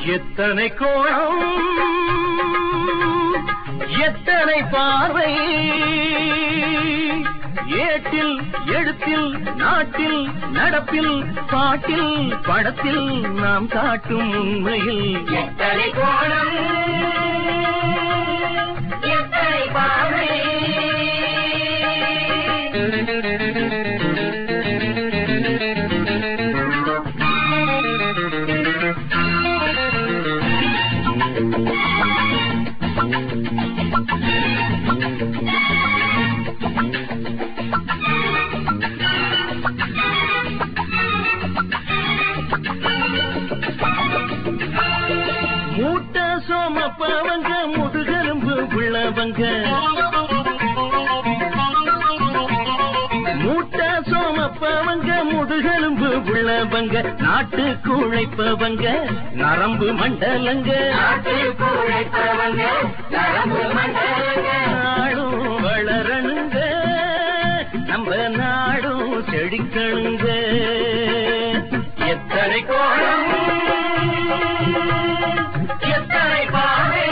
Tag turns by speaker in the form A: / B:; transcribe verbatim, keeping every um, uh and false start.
A: எத்தனை கோணம் எத்தனை பார்வை ஏட்டில் எழுத்தில் நாட்டில் நடப்பில் பாட்டில் படத்தில் நாம் காட்டும் உண்மையில்
B: எத்தனை கோணம் எத்தனை பார்வை
A: மூட்ட சோமப்பவங்க முதுகெலும்பு உள்ளவங்க மூட்ட சோமப்பவங்க முதுகெலும்பு உள்ளவங்க நாட்டுக்கு உழைப்பவங்க நரம்பு மண்டலங்க
B: நாட்டுக்கு உழைப்பவங்க நரம்பு மண்டலங்க
A: நாடும் வளரணுங்க நம்ம நாடும் செழிக்கணுங்க எத்தனை கோணம்
B: எத்தனை பார்வை